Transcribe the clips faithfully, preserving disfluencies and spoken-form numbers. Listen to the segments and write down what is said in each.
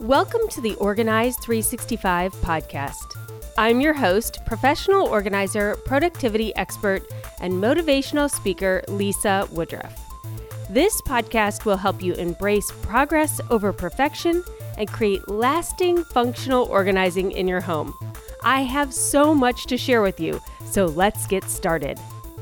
Welcome to the Organize three sixty-five podcast. I'm your host, professional organizer, productivity expert, and motivational speaker, Lisa Woodruff. This podcast will help you embrace progress over perfection and create lasting functional organizing in your home. I have so much to share with you, so let's get started.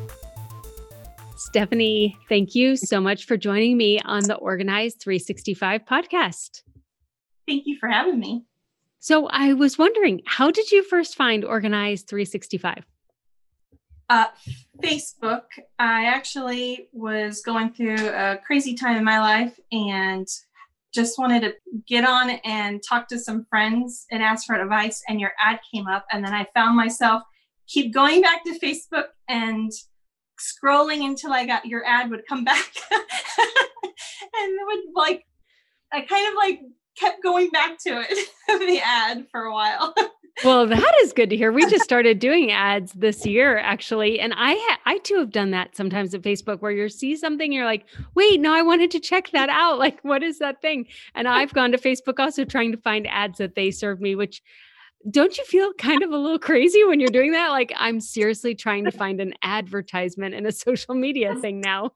Stephanie, thank you so much for joining me on the Organize three sixty-five podcast. Thank you for having me. So I was wondering, how did you first find Organize three sixty-five? Uh, Facebook. I actually was going through a crazy time in my life and just wanted to get on and talk to some friends and ask for advice, and your ad came up, and then I found myself keep going back to Facebook and scrolling until I got your ad would come back. And it would like, I kind of like kept going back to it, the ad for a while. Well, that is good to hear. We just started doing ads this year, actually. And I ha- I too have done that sometimes at Facebook where you see something, you're like, wait, no, I wanted to check that out. Like, what is that thing? And I've gone to Facebook also trying to find ads that they serve me, which don't you feel kind of a little crazy when you're doing that? Like, I'm seriously trying to find an advertisement in a social media thing now.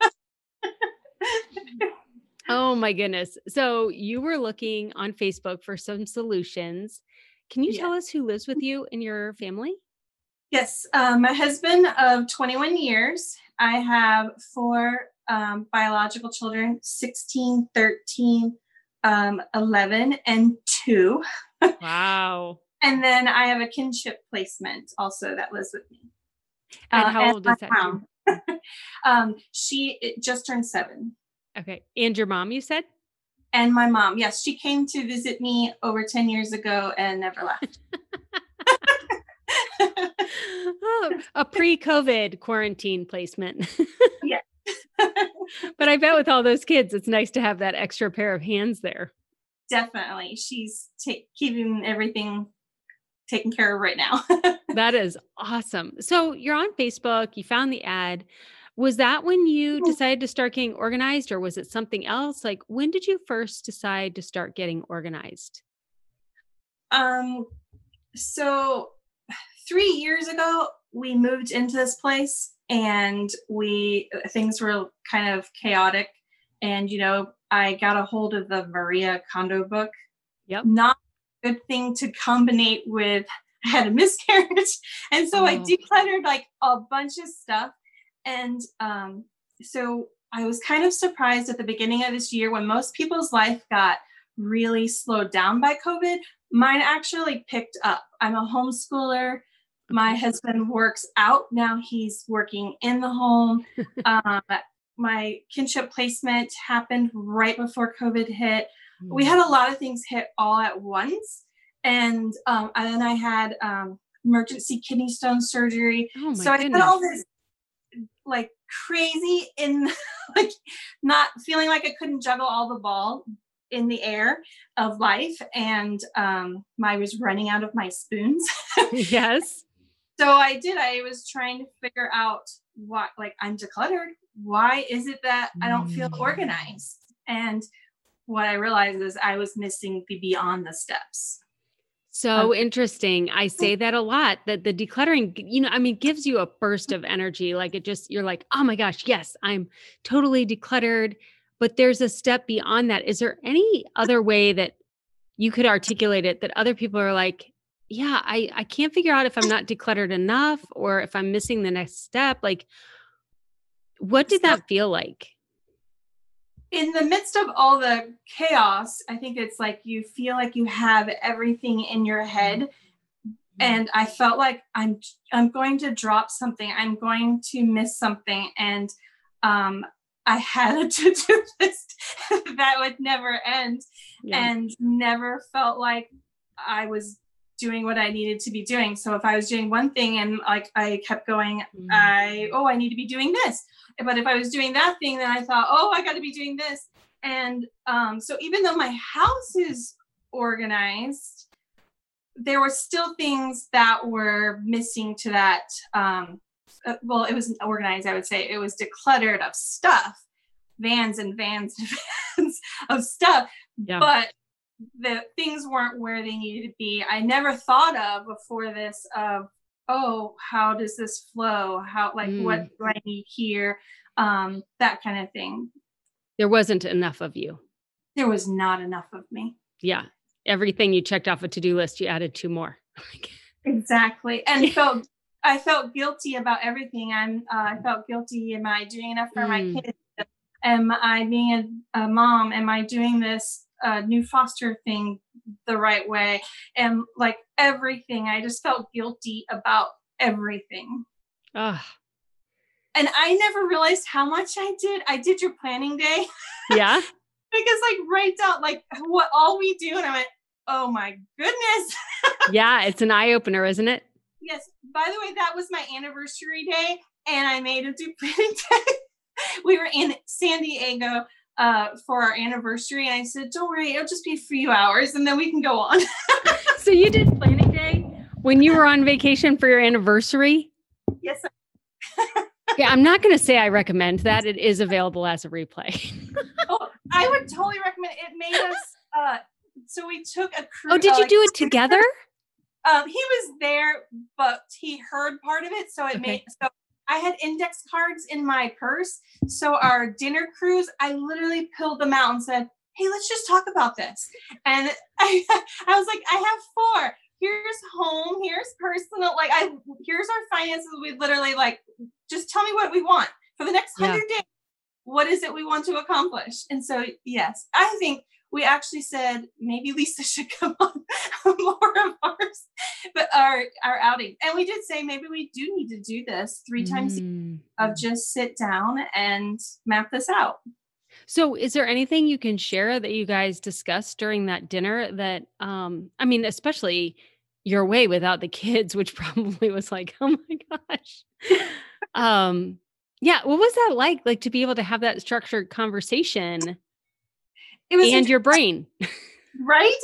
Oh my goodness. So you were looking on Facebook for some solutions. Can you Yeah. tell us who lives with you and your family? Yes, um, my husband of twenty-one years. I have four um, biological children, sixteen, thirteen, um, eleven, and two. Wow. And then I have a kinship placement also that lives with me. And Uh, how and old my is that? mom. um, she it just turned seven. Okay. And your mom, you said? And my mom, yes, she came to visit me over ten years ago and never left. Oh, a pre-COVID quarantine placement. Yeah. But I bet with all those kids, it's nice to have that extra pair of hands there. Definitely. She's ta- keeping everything taken care of right now. That is awesome. So you're on Facebook, you found the ad. Was that when you decided to start getting organized, or was it something else? Like, when did you first decide to start getting organized? um, so three years ago, we moved into this place and we, things were kind of chaotic. And, you know, I got a hold of the Maria Kondo book. Yep. Not a good thing to combine with, I had a miscarriage. And so Oh. I decluttered like a bunch of stuff. And um, so I was kind of surprised at the beginning of this year when most people's life got really slowed down by COVID. Mine actually picked up. I'm a homeschooler. My husband works out. Now he's working in the home. um, my kinship placement happened right before COVID hit. Mm. We had a lot of things hit all at once. And, um, and then I had um, emergency kidney stone surgery. Oh my so I goodness. had all this like crazy in like not feeling like I couldn't juggle all the ball in the air of life. And um, I was running out of my spoons. Yes. So I did, I was trying to figure out what, like I'm decluttered. Why is it that I don't feel organized? And what I realized is I was missing the beyond the steps. So interesting. I say that a lot, that the decluttering, you know, I mean, gives you a burst of energy. Like it just, you're like, oh my gosh, yes, I'm totally decluttered. But there's a step beyond that. Is there any other way that you could articulate it that other people are like, yeah, I, I can't figure out if I'm not decluttered enough or if I'm missing the next step? Like, what did that feel like? In the midst of all the chaos, I think it's like you feel like you have everything in your head. And I felt like I'm I'm going to drop something. I'm going to miss something. And um, I had a to-do list that would never end. Yeah. And never felt like I was doing what I needed to be doing. So if I was doing one thing and like I kept going, mm. I oh, I need to be doing this. But if I was doing that thing, then I thought, oh, I got to be doing this. And um, so even though my house is organized, there were still things that were missing to that. Um, uh, well, it wasn't organized, I would say. It was decluttered of stuff, vans and vans and vans of stuff. Yeah. But the things weren't where they needed to be. I never thought of before this of, oh, how does this flow? How, like, mm. what do I need here? Um, that kind of thing. There wasn't enough of you. There was not enough of me. Yeah. Everything you checked off a to-do list, you added two more. Exactly. And felt, I felt guilty about everything. I'm, uh, I felt guilty. Am I doing enough for mm. my kids? Am I being a, a mom? Am I doing this uh, new foster thing the right way? And like everything, I just felt guilty about everything. Ugh. And I never realized how much I did. I did your planning day. Yeah. Because like write down like what all we do. And I went, oh my goodness. Yeah. It's an eye opener, isn't it? Yes. By the way, that was my anniversary day and I made a do planning day. We were in San Diego uh, for our anniversary. And I said, don't worry, it'll just be a few hours and then we can go on. So you did planning day when you were on vacation for your anniversary? Yes. Yeah, I'm not going to say I recommend that. It is available as a replay. Oh, I would totally recommend it. It made us, uh, so we took a cruise. Oh, did uh, you like, do it together? Um, he was there, but he heard part of it. So it okay. made, so I had index cards in my purse. So our dinner cruise, I literally pulled them out and said, hey, let's just talk about this. And I, I was like, I have four. Here's home, here's personal, like I, here's our finances. We literally like, just tell me what we want for the next hundred yeah. days. What is it we want to accomplish? And so, yes, I think we actually said maybe Lisa should come on more of ours, but our, our outing. And we did say, maybe we do need to do this three times mm. of just sit down and map this out. So is there anything you can share that you guys discussed during that dinner that, um, I mean, especially your way without the kids, which probably was like, oh my gosh. um, yeah. What was that like? Like to be able to have that structured conversation it was and your brain. Right?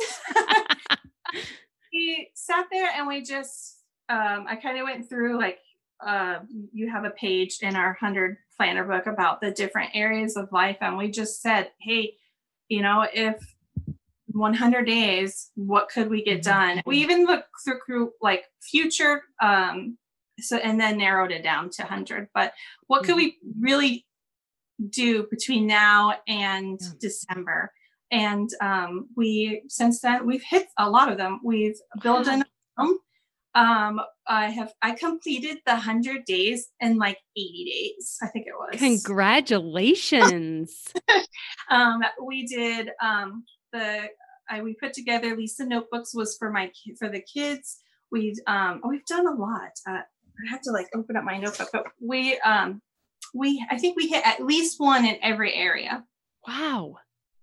We sat there and we just, um, I kind of went through like, uh, you have a page in our hundred planner book about the different areas of life. And we just said, hey, you know, if one hundred days, what could we get done? We even looked through, through like future, um, so, and then narrowed it down to one hundred, but what could we really do between now and yeah. December? And, um, we, since then we've hit a lot of them. We've built in them. Um, I have, I completed the hundred days in like eighty days. I think it was. Congratulations. um, we did, um, the, I, we put together Lisa notebooks was for my, for the kids. We, um, oh, we've done a lot. Uh, I have to like open up my notebook, but we, um, we, I think we hit at least one in every area. Wow.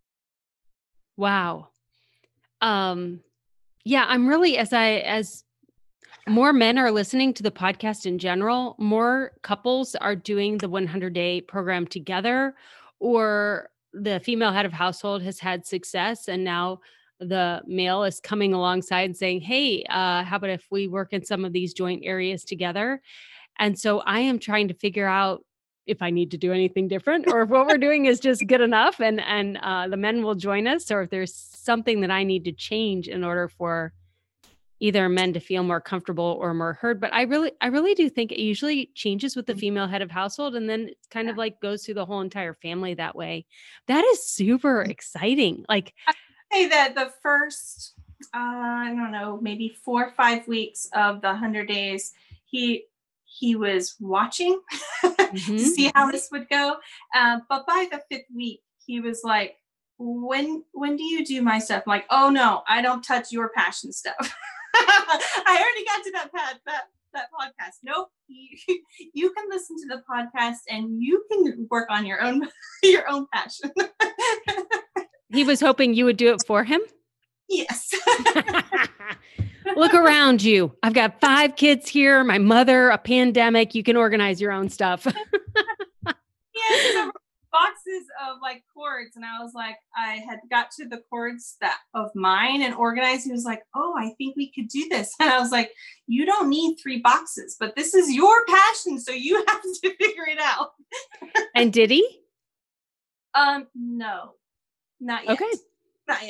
Wow. Um, yeah, I'm really, as I, as more men are listening to the podcast in general, more couples are doing the one hundred day program together, or the female head of household has had success and now the male is coming alongside and saying, hey, uh, how about if we work in some of these joint areas together? And so I am trying to figure out if I need to do anything different or if what we're doing is just good enough and, and uh, the men will join us, or if there's something that I need to change in order for either men to feel more comfortable or more heard. But I really, I really do think it usually changes with the female head of household. And then it's kind of like goes through the whole entire family that way. That is super exciting. Like I say that the first, uh, I don't know, maybe four or five weeks of the hundred days, he, he was watching mm-hmm. to see how this would go. Um, but by the fifth week, he was like, when, when do you do my stuff? I'm like, oh no, I don't touch your passion stuff. I already got to that pad, that, that podcast. Nope. You, you can listen to the podcast and you can work on your own, your own passion. He was hoping you would do it for him. Yes. Look around you. I've got five kids here, my mother, a pandemic. You can organize your own stuff. Yeah, so boxes of like cords, and I was like, I had got to the cords that of mine and organized. He was like, oh, I think we could do this. And I was like, you don't need three boxes, but this is your passion, so you have to figure it out. And did he? Um, no, not yet. Okay. Not yet.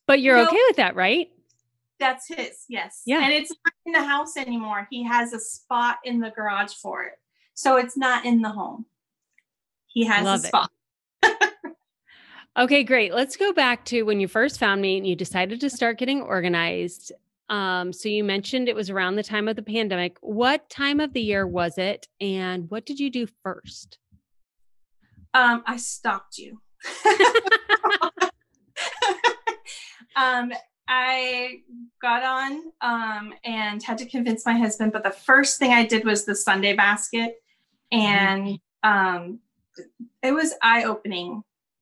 But you're No, okay with that, right? that's his. Yes. Yeah. And it's not in the house anymore. He has a spot in the garage for it. So it's not in the home. He has Love a it. spot. Okay, great. Let's go back to when you first found me and you decided to start getting organized. Um, so you mentioned it was around the time of the pandemic. What time of the year was it? And what did you do first? Um, I stalked you. um, I got on um, and had to convince my husband, but the first thing I did was the Sunday basket. And um, it was eye-opening.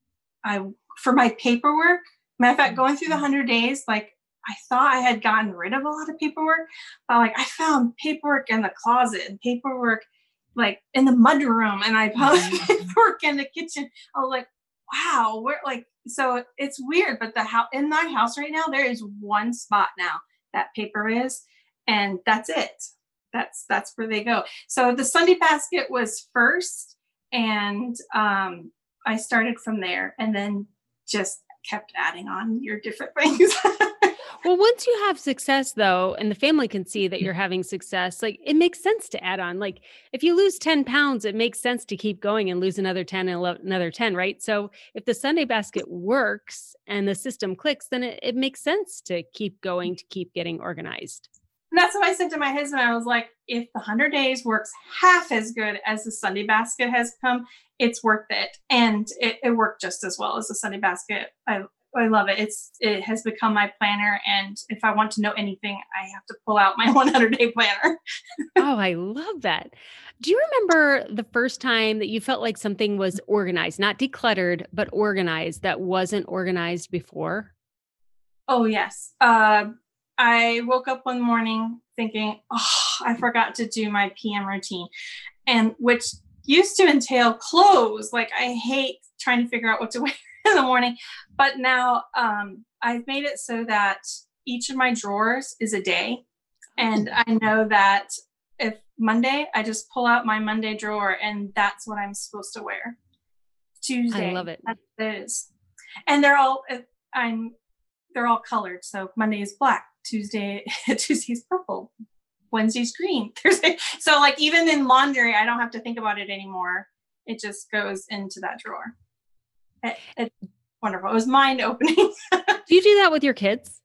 I for my paperwork, matter of fact, going through the hundred days, like I thought I had gotten rid of a lot of paperwork, but like I found paperwork in the closet and paperwork like in the mudroom, and I found paperwork in the kitchen. I was like, wow, we're like, so it's weird, but the house in my house right now, there is one spot now that paper is, and that's it. That's that's where they go. So the Sunday basket was first, and um I started from there and then just kept adding on your different things. Well, once you have success though, and the family can see that you're having success, like it makes sense to add on. Like if you lose ten pounds, it makes sense to keep going and lose another ten and another ten, right? So if the Sunday basket works and the system clicks, then it, it makes sense to keep going, to keep getting organized. And that's what I said to my husband. I was like, if the hundred days works half as good as the Sunday basket has come, it's worth it. And it, it worked just as well as the Sunday basket. I I love it. It's it has become my planner. And if I want to know anything, I have to pull out my one hundred day planner. Oh, I love that. Do you remember the first time that you felt like something was organized, not decluttered, but organized that wasn't organized before? Oh, yes. Uh, I woke up one morning thinking, oh, I forgot to do my P M routine, and which used to entail clothes. Like I hate trying to figure out what to wear in the morning, but now um, I've made it so that each of my drawers is a day, and I know that if Monday, I just pull out my Monday drawer, and that's what I'm supposed to wear. Tuesday, I love it. That is, and they're all I'm they're all colored. So Monday is black, Tuesday Tuesday's purple, Wednesday's green, Thursday. So like even in laundry, I don't have to think about it anymore. It just goes into that drawer. It, it's wonderful. It was mind opening. Do you do that with your kids?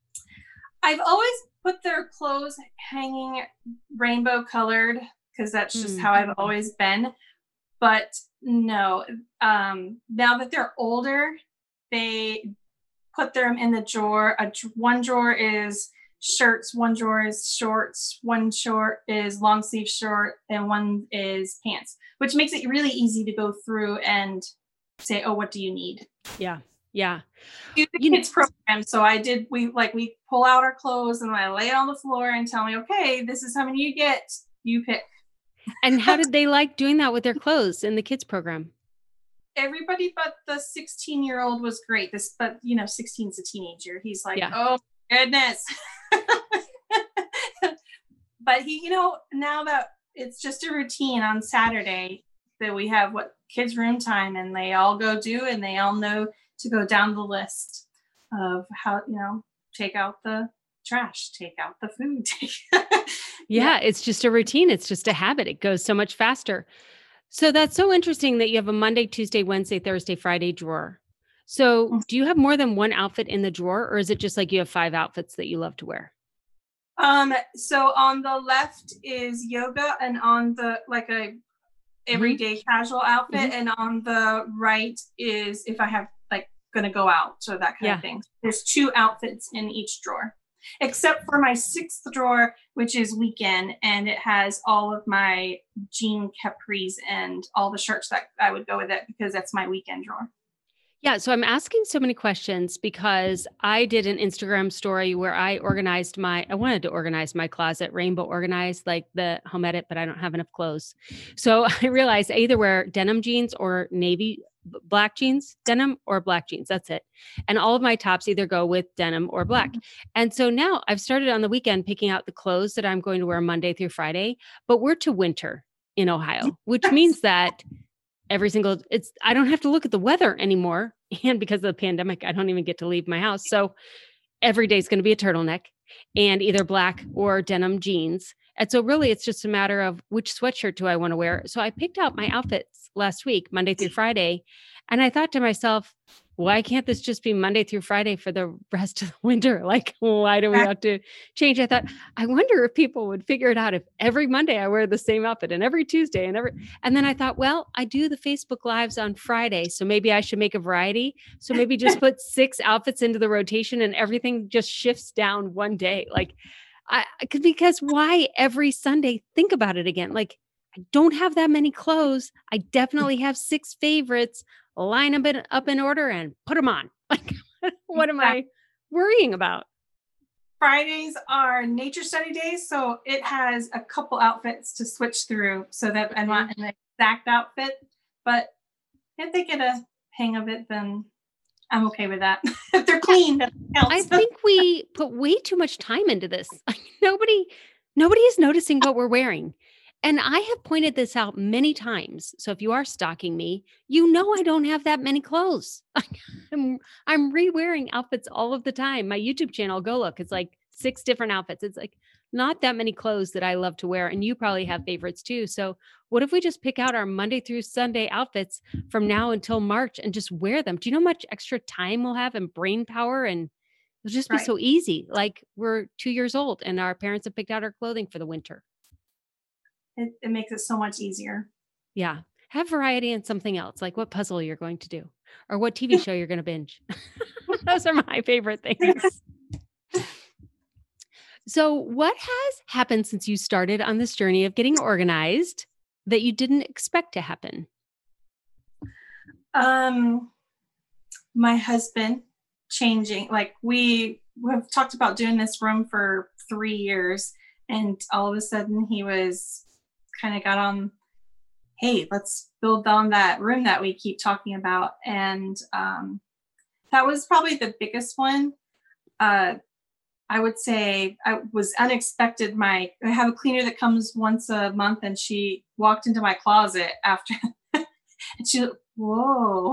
I've always put their clothes hanging rainbow colored because that's just Mm. how I've always been. But no, um, now that they're older, they put them in the drawer. A, one drawer is shirts, one drawer is shorts, one short is long sleeve short, and one is pants, which makes it really easy to go through and say, oh, what do you need? Yeah. Yeah. Do the You- kids program. So I did, we like, we pull out our clothes and I lay it on the floor and tell me, okay, this is how many you get. You pick. And how did they like doing that with their clothes in the kids program? Everybody but the sixteen year old was great. This, but you know, sixteen is a teenager. He's like, Yeah. oh goodness. But he, you know, now that it's just a routine on Saturday that we have what kids room time, and they all go do, and they all know to go down the list of how, you know, take out the trash, take out the food. Yeah, it's just a routine. It's just a habit. It goes so much faster. So that's so interesting that you have a Monday, Tuesday, Wednesday, Thursday, Friday drawer. So do you have more than one outfit in the drawer, or is it just like you have five outfits that you love to wear? Um, so on the left is yoga, and on the like a everyday mm-hmm. casual outfit, mm-hmm. and on the right is if I have like gonna go out, so that kind yeah. of thing. There's two outfits in each drawer, except for my sixth drawer, which is weekend, and it has all of my jean capris and all the shirts that I would go with it because that's my weekend drawer. Yeah. So I'm asking so many questions because I did an Instagram story where I organized my, I wanted to organize my closet, rainbow organized, like the home edit, but I don't have enough clothes. So I realized I either wear denim jeans or navy black jeans, denim or black jeans. That's it. And all of my tops either go with denim or black. And so now I've started on the weekend picking out the clothes that I'm going to wear Monday through Friday, but we're to winter in Ohio, which means that every single, it's, I don't have to look at the weather anymore. And because of the pandemic, I don't even get to leave my house. So every day is going to be a turtleneck and either black or denim jeans. And so really it's just a matter of which sweatshirt do I want to wear. So I picked out my outfits last week, Monday through Friday. And I thought to myself, why can't this just be Monday through Friday for the rest of the winter? Like, why do we have to change? I thought, I wonder if people would figure it out if every Monday I wear the same outfit and every Tuesday and every, and then I thought, well, I do the Facebook Lives on Friday. So maybe I should make a variety. So maybe just put six outfits into the rotation and everything just shifts down one day. Like, I, because why every Sunday? Think about it again. Like, I don't have that many clothes. I definitely have six favorites. Line them in, up in order and put them on. Like, what am I worrying about? Fridays are nature study days, so it has a couple outfits to switch through so that I'm not an exact outfit. But if they get a hang of it, then I'm okay with that. If they're clean, that counts. I think we put way too much time into this. Nobody, nobody is noticing what we're wearing. And I have pointed this out many times. So if you are stalking me, you know I don't have that many clothes. I'm, I'm re-wearing outfits all of the time. My YouTube channel, go look, it's like six different outfits. It's like not that many clothes that I love to wear. And you probably have favorites too. So what if we just pick out our Monday through Sunday outfits from now until March and just wear them? Do you know how much extra time we'll have and brain power? And it'll just be Right. so easy. Like we're two years old and our parents have picked out our clothing for the winter. It, it makes it so much easier. Yeah. Have variety in something else, like what puzzle you're going to do or what T V show you're going to binge. Those are my favorite things. So, what has happened since you started on this journey of getting organized that you didn't expect to happen? Um, my husband changing, like we have talked about doing this room for three years, and all of a sudden he was kind of got on, hey, let's build on that room that we keep talking about. And um, that was probably the biggest one. Uh, I would say I was unexpected. My I have a cleaner that comes once a month, and she walked into my closet after, and she, whoa,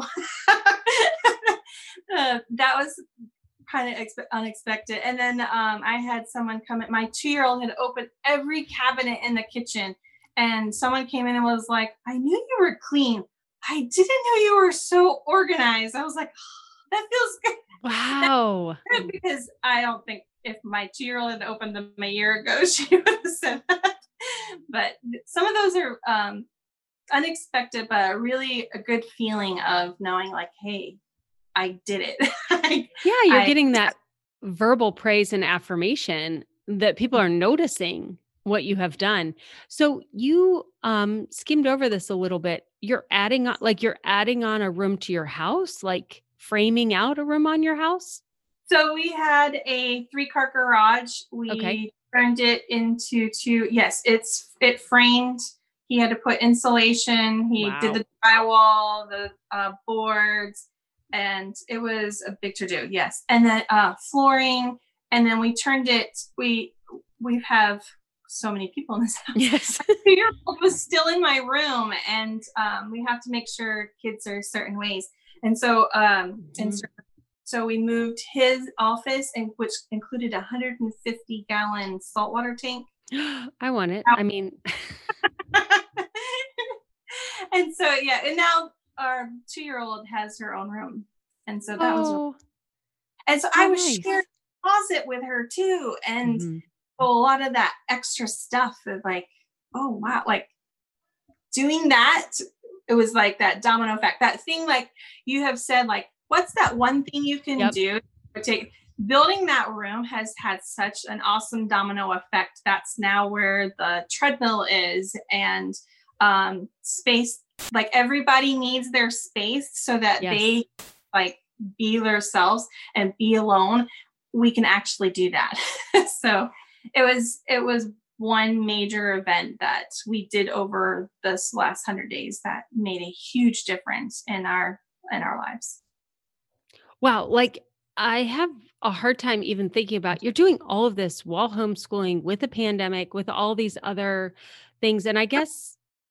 uh, that was kind of expe- unexpected. And then um, I had someone come in. My two-year-old had opened every cabinet in the kitchen. And someone came in and was like, I knew you were clean. I didn't know you were so organized. I was like, oh, that feels good. Wow. Good because I don't think if my two-year-old had opened them a year ago, she would have said that. But some of those are um, unexpected, but really a good feeling of knowing like, hey, I did it. I, Yeah, you're I, getting that verbal praise and affirmation that people are noticing what you have done. So you um skimmed over this a little bit. You're adding on like you're adding on a room to your house, like framing out a room on your house? So we had a three-car garage. We Okay. turned it into two. Yes, it's it framed. He had to put insulation. He did Wow. the drywall, the uh, boards, and it was a big to-do. Yes, and then uh, flooring, and then we turned it. We we have so many people in this house. Yes. Two-year-old was still in my room, and um, we have to make sure kids are certain ways. And so, um, Mhm. and so, so we moved his office, and which included a one hundred fifty gallon saltwater tank. I want it. I mean, And so, yeah, and now our two-year-old has her own room, and so that was, oh, and so I how was nice. sharing a closet with her too, and Mhm. a lot of that extra stuff is like, oh wow, like doing that, it was like that domino effect. That thing, like you have said, like, what's that one thing you can Yep. do? Take building that room has had such an awesome domino effect. That's now where the treadmill is, and um, space. Like everybody needs their space so that Yes. they like be themselves and be alone. We can actually do that. So it was it was one major event that we did over this last hundred days that made a huge difference in our in our lives. Wow. Like I have a hard time even thinking about you're doing all of this while homeschooling with a pandemic, with all these other things. And I guess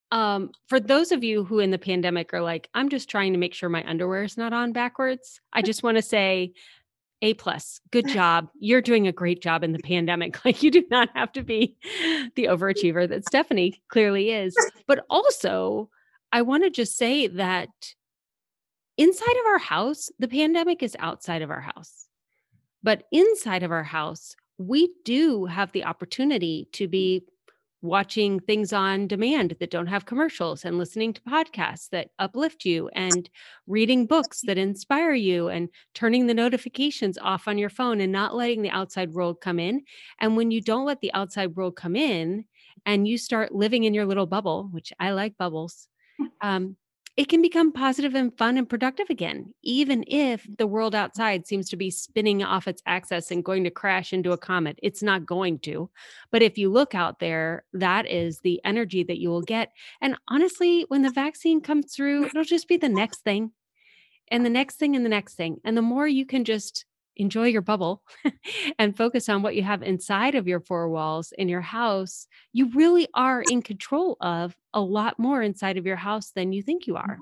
Um, for those of you who in the pandemic are like, I'm just trying to make sure my underwear is not on backwards. I just want to say A plus, good job. You're doing a great job in the pandemic. Like you do not have to be the overachiever that Stephanie clearly is. But also, I want to just say that inside of our house, the pandemic is outside of our house. But inside of our house, we do have the opportunity to be watching things on demand that don't have commercials and listening to podcasts that uplift you and reading books that inspire you and turning the notifications off on your phone and not letting the outside world come in. And when you don't let the outside world come in and you start living in your little bubble, which I like bubbles, um, it can become positive and fun and productive again, even if the world outside seems to be spinning off its axis and going to crash into a comet. It's not going to. But if you look out there, that is the energy that you will get. And honestly, when the vaccine comes through, it'll just be the next thing and the next thing and the next thing. And the more you can just enjoy your bubble and focus on what you have inside of your four walls in your house, you really are in control of a lot more inside of your house than you think you are.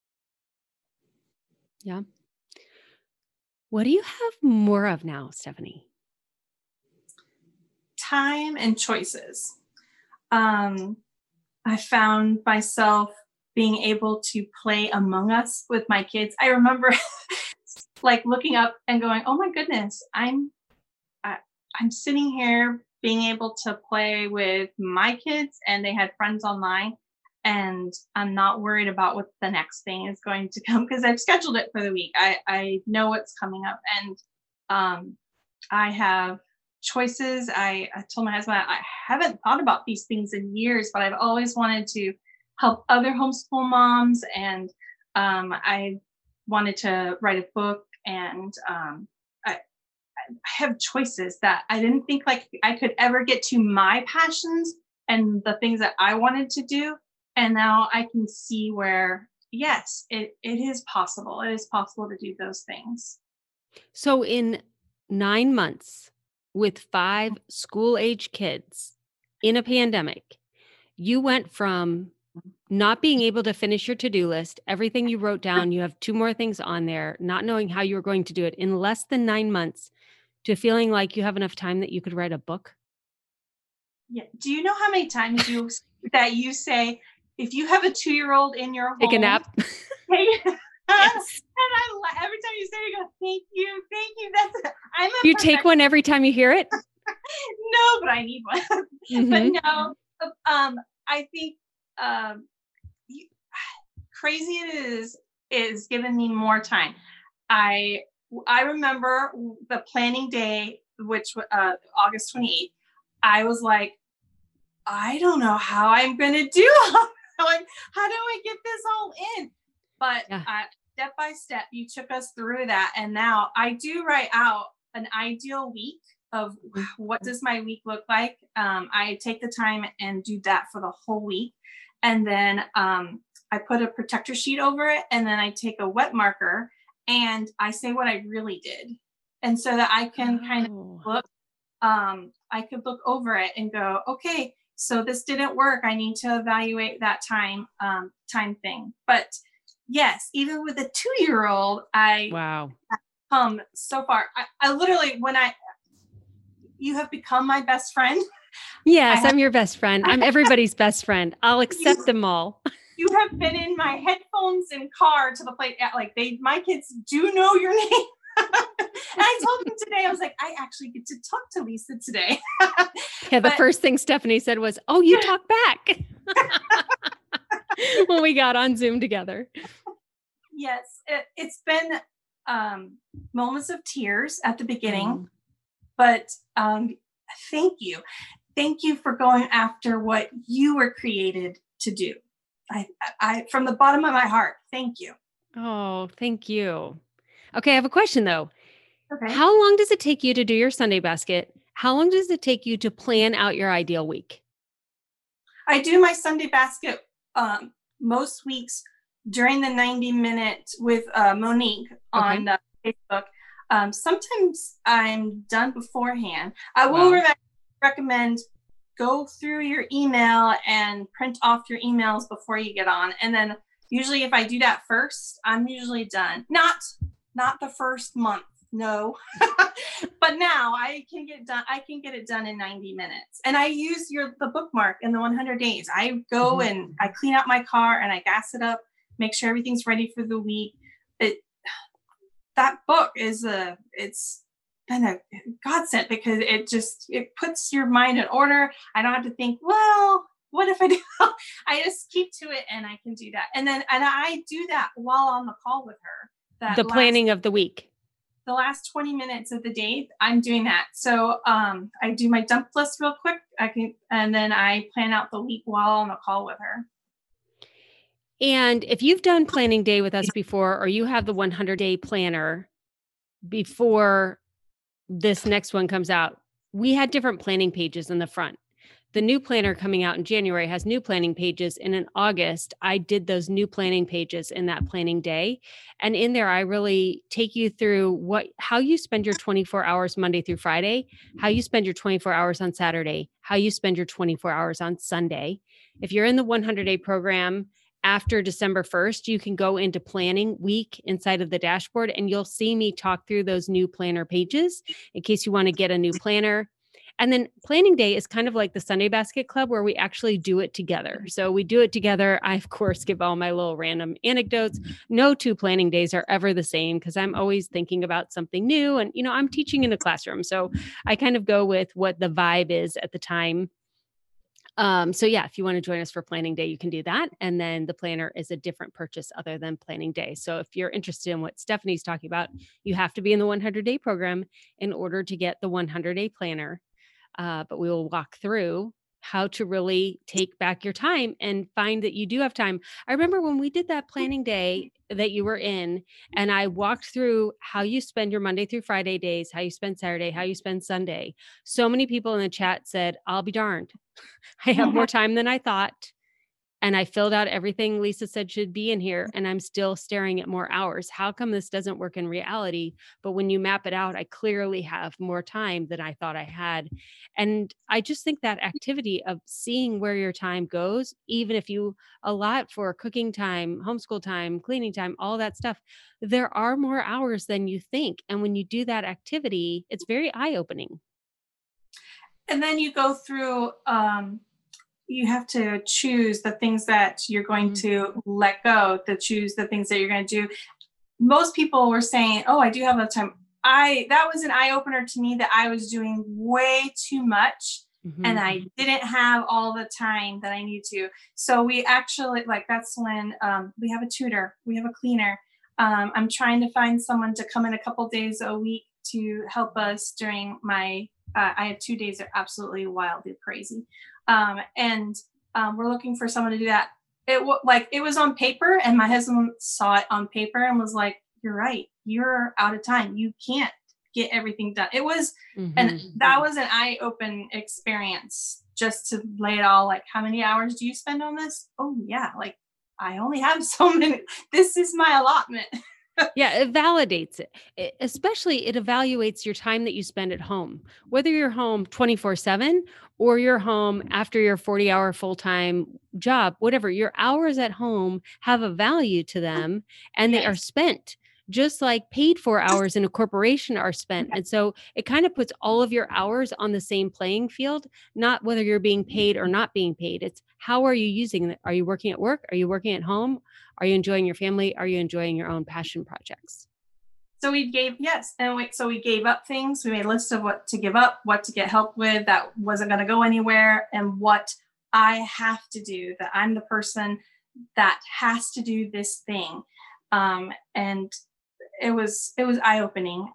Yeah. What do you have more of now, Stephanie? Time and choices. Um, I found myself being able to play Among Us with my kids. I remember like looking up and going, oh my goodness, I'm, I, I'm sitting here being able to play with my kids and they had friends online and I'm not worried about what the next thing is going to come because I've scheduled it for the week. I, I know what's coming up and um, I have choices. I, I told my husband, I haven't thought about these things in years, but I've always wanted to help other homeschool moms. And um, I wanted to write a book and um, I, I have choices that I didn't think like I could ever get to my passions and the things that I wanted to do. And now I can see where, yes, it, it is possible. It is possible to do those things. So in nine months with five school-age kids in a pandemic, you went from not being able to finish your to-do list, everything you wrote down, you have two more things on there, not knowing how you were going to do it in less than nine months to feeling like you have enough time that you could write a book. Yeah. Do you know how many times you that you say, if you have a two-year-old in your home, take a nap. Hey, yes. And I every time you say it, I go, thank you, thank you. That's I'm a you take one every time you hear it? No, but I need one. Mm-hmm. But no, um, I think um, you, crazy it is is giving me more time. I I remember the planning day, which uh, August twenty-eighth. I was like, I don't know how I'm going to do all like, how do I get this all in? But yeah. uh, step by step, you took us through that. And now I do write out an ideal week of what does my week look like. Um, I take the time and do that for the whole week. And then um, I put a protector sheet over it. And then I take a wet marker and I say what I really did. And so that I can oh. kind of look, um, I could look over it and go, okay, so this didn't work. I need to evaluate that time, um, time thing. But yes, even with a two-year-old, I wow, have come so far. I, I literally, when I, you have become my best friend. Yes, have, I'm your best friend. I'm everybody's best friend. I'll accept you, them all. You have been in my headphones and car to the place. Like they, my kids do know your name. And I told them today, I was like, I actually get to talk to Lisa today. Yeah, the but, first thing Stephanie said was, oh, you talk back. When we got on Zoom together. Yes, it, it's been um, moments of tears at the beginning, mm. but um, thank you. Thank you for going after what you were created to do. I, I, from the bottom of my heart, thank you. Oh, thank you. Okay, I have a question though. Okay. How long does it take you to do your Sunday basket? How long does it take you to plan out your ideal week? I do my Sunday basket um, most weeks during the ninety minute with uh, Monique on okay. uh, Facebook. Um, sometimes I'm done beforehand. I will wow. re- recommend go through your email and print off your emails before you get on. And then usually if I do that first, I'm usually done. Not not the first month, no. But now I can get done, I can get it done in ninety minutes. And I use your the bookmark in the one hundred days. I go mm-hmm. and I clean out my car and I gas it up, make sure everything's ready for the week. It that book is a it's been a godsend because it just it puts your mind in order. I don't have to think, well, what if I do? I just keep to it and I can do that. And then and I do that while on the call with her. That the planning last, of the week. The last twenty minutes of the day, I'm doing that. So um, I do my dump list real quick. I can, and then I plan out the week while on the call with her. And if you've done planning day with us before, or you have the one hundred day planner before this next one comes out, we had different planning pages in the front. The new planner coming out in January has new planning pages. And in August, I did those new planning pages in that planning day. And in there, I really take you through what, how you spend your twenty-four hours Monday through Friday, how you spend your twenty-four hours on Saturday, how you spend your twenty-four hours on Sunday. If you're in the one hundred day program after December first, you can go into planning week inside of the dashboard and you'll see me talk through those new planner pages in case you want to get a new planner. And then planning day is kind of like the Sunday Basket Club where we actually do it together. So we do it together. I, of course, give all my little random anecdotes. No two planning days are ever the same because I'm always thinking about something new. And, you know, I'm teaching in a classroom. So I kind of go with what the vibe is at the time. Um, so yeah, if you want to join us for planning day, you can do that. And then the planner is a different purchase other than planning day. So if you're interested in what Stephanie's talking about, you have to be in the one hundred day program in order to get the one hundred day planner. Uh, but we will walk through how to really take back your time and find that you do have time. I remember when we did that planning day that you were in, and I walked through how you spend your Monday through Friday days, how you spend Saturday, how you spend Sunday. So many people in the chat said, I'll be darned. I have more time than I thought. And I filled out everything Lisa said should be in here, and I'm still staring at more hours. How come this doesn't work in reality? But when you map it out, I clearly have more time than I thought I had. And I just think that activity of seeing where your time goes, even if you allot for cooking time, homeschool time, cleaning time, all that stuff, there are more hours than you think. And when you do that activity, it's very eye-opening. And then you go through, um, you have to choose the things that you're going mm-hmm. to let go, to choose the things that you're going to do. Most people were saying, oh, I do have enough time. I, that was an eye opener to me that I was doing way too much mm-hmm. and I didn't have all the time that I need to. So we actually, like, that's when um, we have a tutor, we have a cleaner. Um, I'm trying to find someone to come in a couple days a week to help us during my, uh, I have two days that are absolutely wildly crazy. Um, and, um, we're looking for someone to do that. It w- like, it was on paper and my husband saw it on paper and was like, you're right. You're out of time. You can't get everything done. It was, mm-hmm. and that was an eye open experience just to lay it all, like, how many hours do you spend on this? Oh yeah. Like I only have so many, this is my allotment. Yeah, it validates it. it. Especially it evaluates your time that you spend at home, whether you're home twenty-four seven or you're home after your forty hour full-time job, whatever, your hours at home have a value to them and yes. they are spent just like paid for hours in a corporation are spent. And so it kind of puts all of your hours on the same playing field, not whether you're being paid or not being paid. It's how are you using it? Are you working at work? Are you working at home? Are you enjoying your family? Are you enjoying your own passion projects? So we gave, yes. And we, so we gave up things. We made a list of what to give up, what to get help with that wasn't going to go anywhere, and what I have to do, that I'm the person that has to do this thing. Um, and it was, it was eye-opening.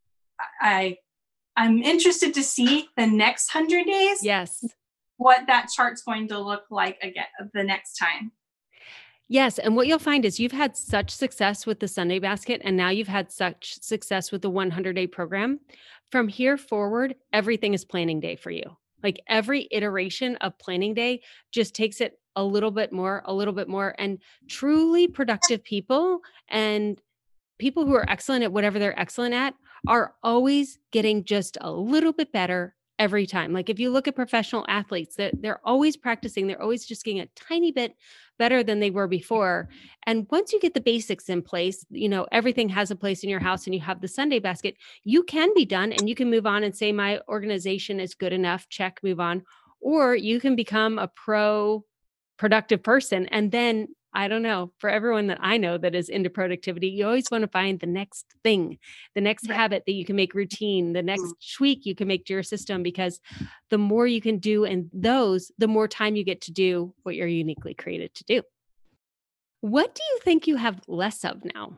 I, I'm interested to see the next hundred days. Yes. What that chart's going to look like again the next time. Yes. And what you'll find is you've had such success with the Sunday Basket, and now you've had such success with the one hundred day program. From here forward, everything is planning day for you. Like every iteration of planning day just takes it a little bit more, a little bit more, and truly productive people and people who are excellent at whatever they're excellent at are always getting just a little bit better every time. Like if you look at professional athletes, that they're, they're always practicing, they're always just getting a tiny bit better than they were before. And once you get the basics in place, you know, everything has a place in your house and you have the Sunday basket, you can be done and you can move on and say, my organization is good enough, check, move on. Or you can become a pro productive person. And then I don't know, for everyone that I know that is into productivity, you always want to find the next thing, the next Right. habit that you can make routine, the next tweak you can make to your system, because the more you can do in those, the more time you get to do what you're uniquely created to do. What do you think you have less of now?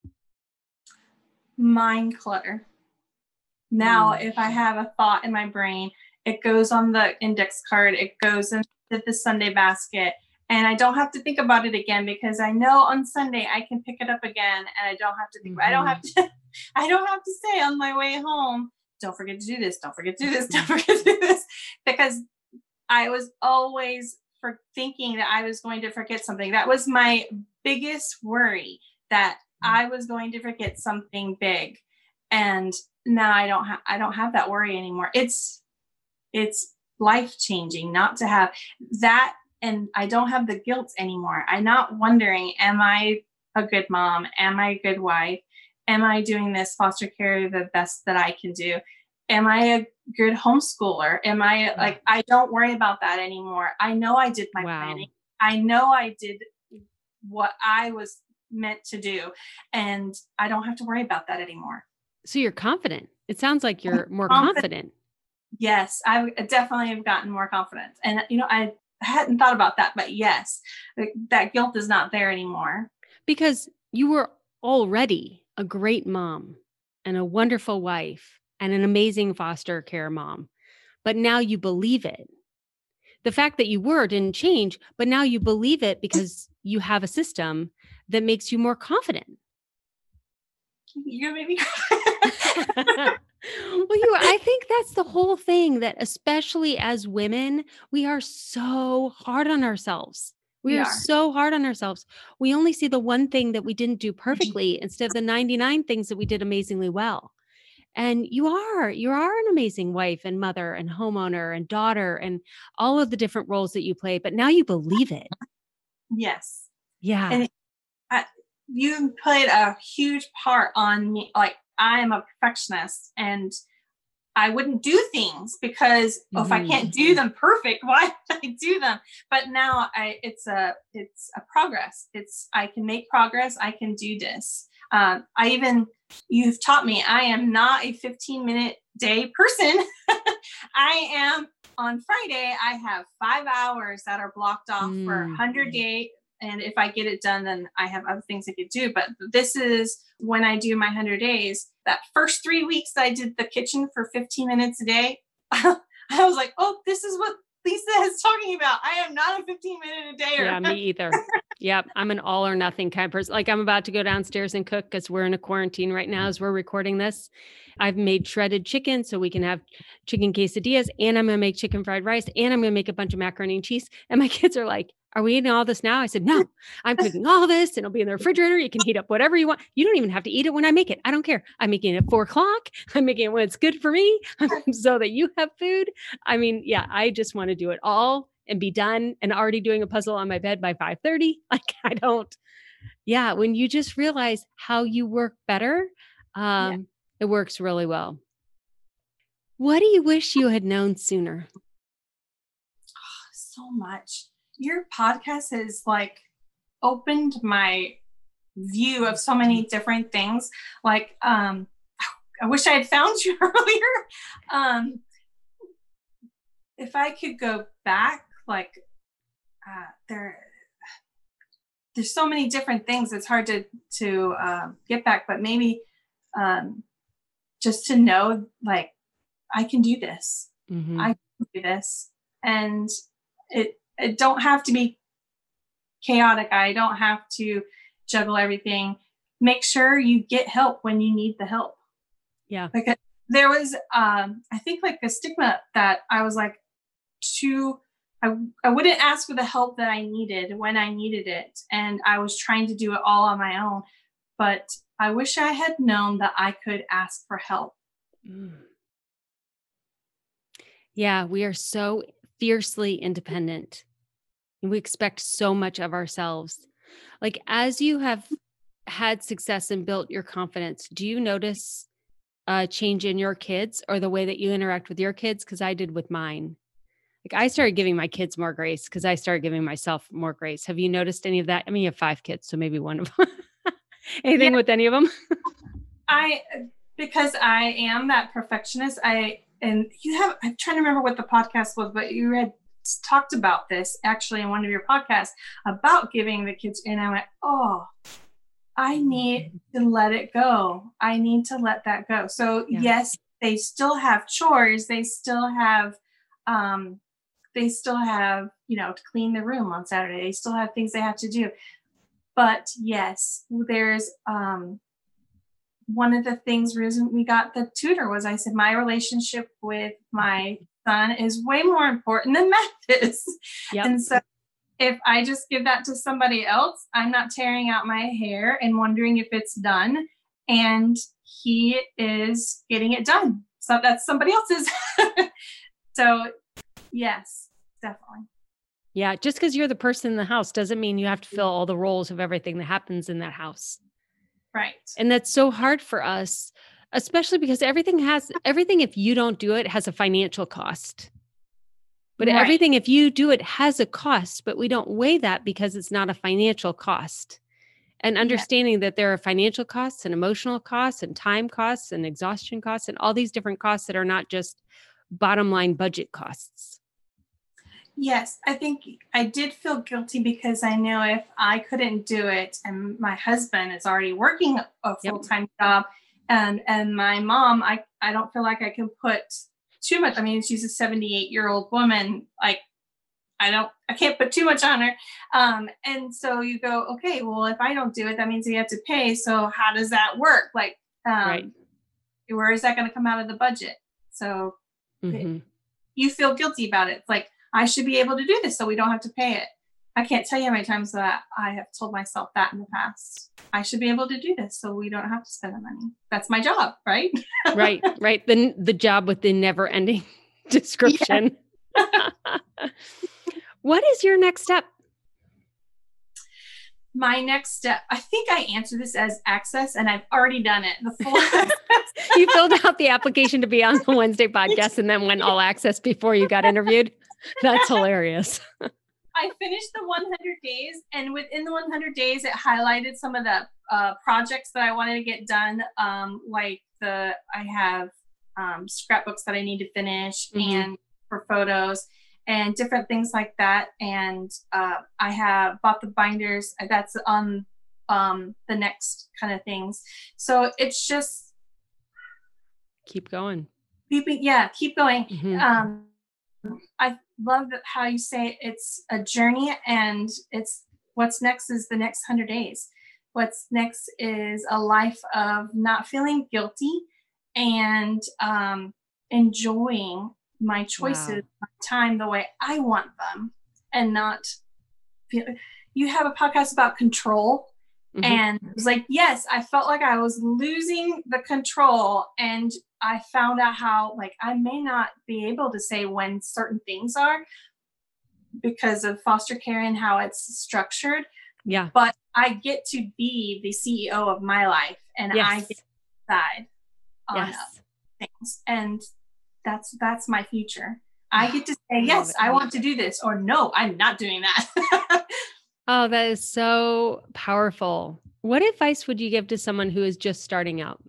Mind clutter. Now, Mm. if I have a thought in my brain, it goes on the index card, it goes into the Sunday basket. And I don't have to think about it again because I know on Sunday I can pick it up again and I don't have to think, Mm-hmm. I don't have to, I don't have to say on my way home, don't forget to do this, don't forget to do this, don't forget to do this, because I was always for thinking that I was going to forget something. That was my biggest worry, that I was going to forget something big. And now I don't have, I don't have that worry anymore. It's, it's life changing not to have that. And I don't have the guilt anymore. I'm not wondering, am I a good mom? Am I a good wife? Am I doing this foster care the best that I can do? Am I a good homeschooler? Am I like, I don't worry about that anymore. I know I did my Wow. planning. I know I did what I was meant to do. And I don't have to worry about that anymore. So you're confident. It sounds like you're more confident. confident. Yes, I definitely have gotten more confident. And, you know, I, I hadn't thought about that, but yes, that guilt is not there anymore. Because you were already a great mom and a wonderful wife and an amazing foster care mom, but now you believe it. The fact that you were didn't change, but now you believe it because you have a system that makes you more confident. You're gonna make me cry. Well, you, I think that's the whole thing, that especially as women, we are so hard on ourselves. We, we are, are so hard on ourselves. We only see the one thing that we didn't do perfectly instead of the ninety-nine things that we did amazingly well. And you are, you are an amazing wife and mother and homeowner and daughter and all of the different roles that you play, but now you believe it. Yes. Yeah. And I, you played a huge part on me. Like, I am a perfectionist and I wouldn't do things because mm-hmm. oh, if I can't do them perfect, why would I do them? But now I, it's a, it's a progress. It's, I can make progress. I can do this. Um, I even, you've taught me, I am not a fifteen minute day person. I am on Friday. I have five hours that are blocked off mm. for one hundred day. And if I get it done, then I have other things I could do. But this is when I do my one hundred days. That first three weeks I did the kitchen for fifteen minutes a day. I was like, oh, this is what Lisa is talking about. I am not a fifteen minute a day. Yeah, me either. Yep. I'm an all or nothing kind of person. Like, I'm about to go downstairs and cook because we're in a quarantine right now as we're recording this. I've made shredded chicken so we can have chicken quesadillas, and I'm going to make chicken fried rice, and I'm going to make a bunch of macaroni and cheese. And my kids are like, are we eating all this now? I said, no, I'm cooking all this and it'll be in the refrigerator. You can heat up whatever you want. You don't even have to eat it when I make it. I don't care. I'm making it at four o'clock. I'm making it when it's good for me so that you have food. I mean, yeah, I just want to do it all and be done, and already doing a puzzle on my bed by five thirty. Like, I don't, yeah. When you just realize how you work better, um, yeah. It works really well. What do you wish you had known sooner? Oh, so much. Your podcast has like opened my view of so many different things. Like, um, I wish I had found you earlier. Um, if I could go back, like, uh, there, there's so many different things. It's hard to, to, uh, get back, but maybe, um, just to know, like, I can do this. Mm-hmm. I can do this. And it, it don't have to be chaotic. I don't have to juggle everything. Make sure you get help when you need the help. Yeah. Like, there was, um, I think like a stigma that I was like too, I, I wouldn't ask for the help that I needed when I needed it. And I was trying to do it all on my own, but I wish I had known that I could ask for help. Mm. Yeah, we are so fiercely independent. And we expect so much of ourselves. Like, as you have had success and built your confidence, do you notice a change in your kids or the way that you interact with your kids? Because I did with mine. Like, I started giving my kids more grace because I started giving myself more grace. Have you noticed any of that? I mean, you have five kids, so maybe one of them. Yeah, Anything with any of them? I because I am that perfectionist. I and you have I'm trying to remember what the podcast was, but you had talked about this actually in one of your podcasts about giving the kids, and I went, oh, I need to let it go. I need to let that go. So Yeah. yes, they still have chores. They still have, um, they still have, you know, to clean the room on Saturday. They still have things they have to do. But yes, there's um, one of the things reason we got the tutor was I said my relationship with my son is way more important than math is. Yep. And so if I just give that to somebody else, I'm not tearing out my hair and wondering if it's done. And he is getting it done. So that's somebody else's. So yes, definitely. Yeah. Just because you're the person in the house doesn't mean you have to fill all the roles of everything that happens in that house. Right. And that's so hard for us, especially because everything has everything, if you don't do it, has a financial cost. But Right. everything, if you do it, has a cost, but we don't weigh that because it's not a financial cost. And Yeah. understanding that there are financial costs and emotional costs and time costs and exhaustion costs and all these different costs that are not just bottom line budget costs. Yes, I think I did feel guilty because I knew if I couldn't do it, and my husband is already working a Yep. full-time job, and and my mom, I I don't feel like I can put too much. I mean, she's a seventy-eight year old woman. Like I don't, I can't put too much on her. Um, and so you go, okay, well, if I don't do it, that means we have to pay. So how does that work? Like, um, Right. where is that going to come out of the budget? So Mhm. you feel guilty about it. It's like, I should be able to do this so we don't have to pay it. I can't tell you how many times that I have told myself that in the past. I should be able to do this so we don't have to spend the money. That's my job, right? Right, right. The the job with the never-ending description. Yeah. What is your next step? My next step, I think I answered this as access, and I've already done it. The full You filled out the application to be on the Wednesday podcast and then went all access before you got interviewed. That's hilarious. I finished the one hundred days, and within the one hundred days, it highlighted some of the uh, projects that I wanted to get done. Um, like the, I have um, scrapbooks that I need to finish, mm-hmm. and for photos and different things like that. And uh, I have bought the binders. That's on um, the next kind of things. So it's just keep going. Keeping, yeah, keep going. Mm-hmm. Um, I love how you say it's a journey, and it's what's next is the next hundred days. What's next is a life of not feeling guilty and um, enjoying my choices, wow. my time the way I want them, and not feel. You have a podcast about control, mm-hmm. and it was like, yes, I felt like I was losing the control, and I found out how, like, I may not be able to say when certain things are because of foster care and how it's structured. Yeah. But I get to be the C E O of my life, and yes. I get to decide on yes. things. And that's, that's my future. I get to say, yes, I want to do this, or no, I'm not doing that. Oh, that is so powerful. What advice would you give to someone who is just starting out?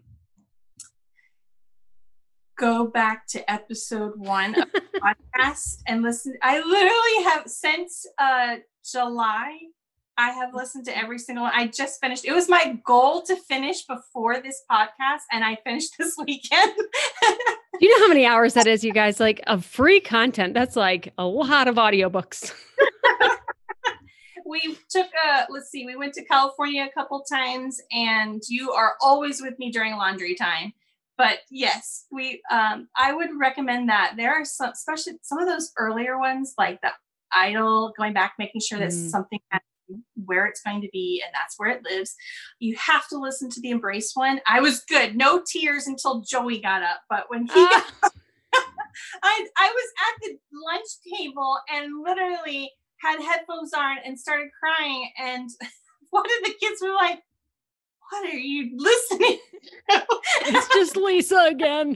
Go back to episode one of the podcast and listen. I literally have since uh, July, I have listened to every single one. I just finished. It was my goal to finish before this podcast, and I finished this weekend. You know how many hours that is, you guys? Like, of free content. That's like a lot of audiobooks. We took a, let's see, we went to California a couple times, and you are always with me during laundry time. But yes, we. Um, I would recommend that. There are some, especially some of those earlier ones, like the Idle, going back, making sure that mm. something has where it's going to be, and that's where it lives. You have to listen to the Embrace one. I was good. No tears until Joey got up, but when he ah. got up, I I was at the lunch table and literally had headphones on and started crying. And one of the kids were like, "What are you listening to?" It's just Lisa again.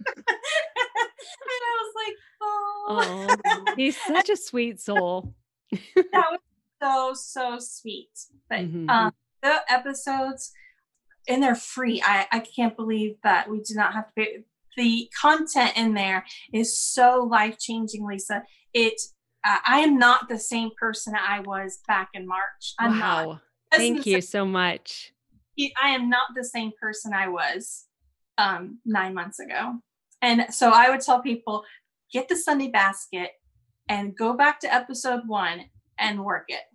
And I was like, "Oh, oh he's such a sweet soul." That was so so sweet." But mm-hmm. um, the episodes, and they're free. I I can't believe that we do not have to pay. The content in there is so life-changing, Lisa. It, uh, I am not the same person I was back in March. I'm wow. not. Thank you so much. I am not the same person I was um, nine months ago. And so I would tell people, get the Sunday basket and go back to episode one and work it.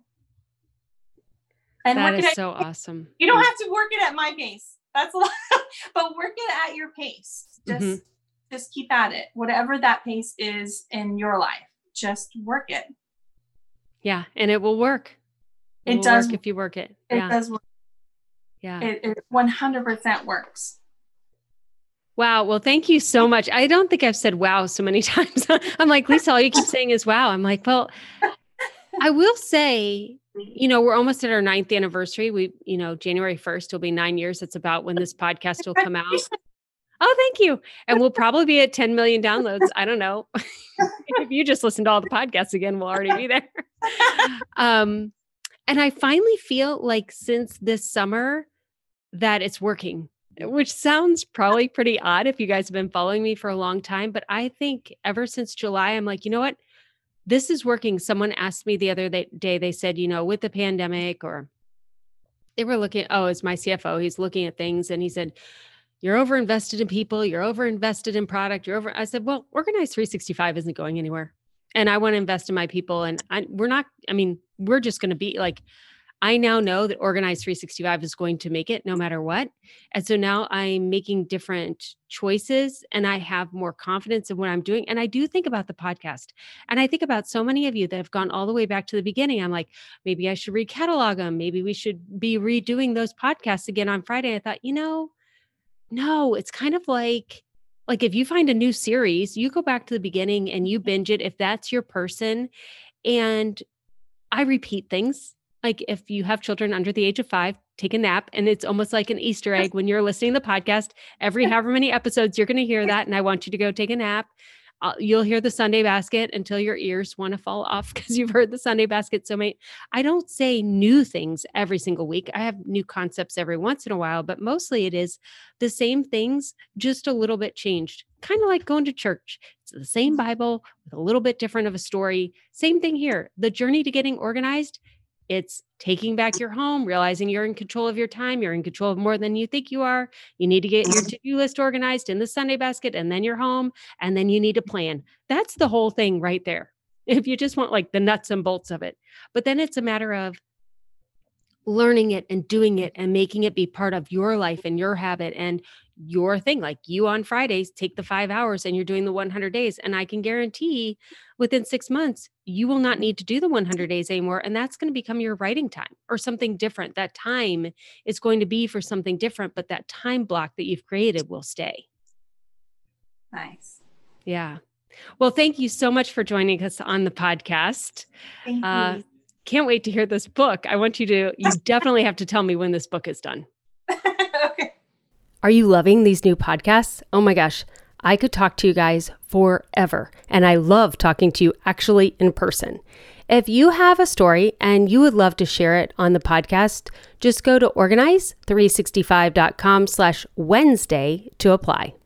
And that work is it at, so awesome. You don't have to work it at my pace. That's a lot, but work it at your pace. Just, mm-hmm. just keep at it. Whatever that pace is in your life, just work it. Yeah. And it will work. It, it will does work if you work it. It yeah. does work. Yeah. It, it one hundred percent works. Wow. Well, thank you so much. I don't think I've said wow so many times. I'm like, Lisa, all you keep saying is wow. I'm like, well, I will say, you know, we're almost at our ninth anniversary. We, you know, January first will be nine years. That's about when this podcast will come out. Oh, thank you. And we'll probably be at ten million downloads. I don't know. If you just listen to all the podcasts again, we'll already be there. Um, and I finally feel like since this summer that it's working, which sounds probably pretty odd if you guys have been following me for a long time. But I think ever since July, I'm like, you know what? This is working. Someone asked me the other day, they said, you know, with the pandemic, or they were looking, oh, it's my C F O. He's looking at things and he said, you're over-invested in people, you're over-invested in product, you're over. I said, well, Organize three sixty-five isn't going anywhere. And I want to invest in my people. And I, we're not, I mean, we're just going to be like, I now know that Organize three sixty-five is going to make it no matter what. And so now I'm making different choices and I have more confidence in what I'm doing. And I do think about the podcast. And I think about so many of you that have gone all the way back to the beginning. I'm like, maybe I should recatalog them. Maybe we should be redoing those podcasts again on Friday. I thought, you know, no, it's kind of like, like if you find a new series, you go back to the beginning and you binge it if that's your person. And I repeat things. Like if you have children under the age of five, take a nap. And it's almost like an Easter egg when you're listening to the podcast. Every however many episodes, you're going to hear that. And I want you to go take a nap. Uh, you'll hear the Sunday basket until your ears want to fall off because you've heard the Sunday basket so many. I don't say new things every single week. I have new concepts every once in a while, but mostly it is the same things, just a little bit changed. Kind of like going to church. It's the same Bible with a little bit different of a story. Same thing here. The journey to getting organized. It's taking back your home, realizing you're in control of your time. You're in control of more than you think you are. You need to get your to-do list organized in the Sunday basket, and then you're home, and then you need to plan. That's the whole thing right there. If you just want like the nuts and bolts of it. But then it's a matter of learning it and doing it and making it be part of your life and your habit and your thing. Like you on Fridays, take the five hours and you're doing the one hundred days. And I can guarantee within six months, you will not need to do the one hundred days anymore. And that's going to become your writing time or something different. That time is going to be for something different, but that time block that you've created will stay. Nice. Yeah. Well, thank you so much for joining us on the podcast. Thank uh, you. Can't wait to hear this book. I want you to, you definitely have to tell me when this book is done. Okay. Are you loving these new podcasts? Oh my gosh, I could talk to you guys forever. And I love talking to you actually in person. If you have a story and you would love to share it on the podcast, just go to organize three sixty-five dot com slash Wednesday to apply.